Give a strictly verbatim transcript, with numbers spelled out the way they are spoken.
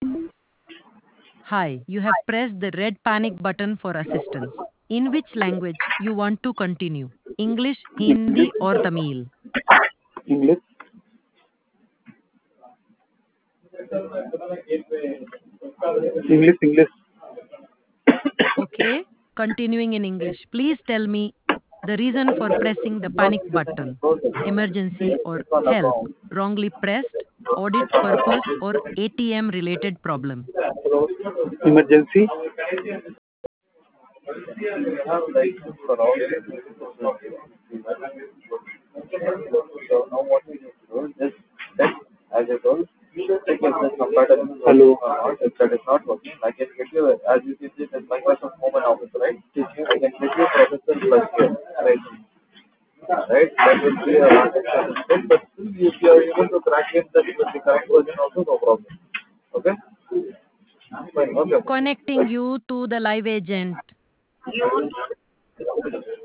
Hi, you have pressed the red panic button for assistance. In which language you want to continue? English, Hindi, or Tamil? English. English, English. Okay, continuing in English. Please tell me the reason for pressing the panic button. Emergency or help. Wrongly pressed. Audit purpose or A T M related problem. Emergency. Hello. Connecting you to the live agent.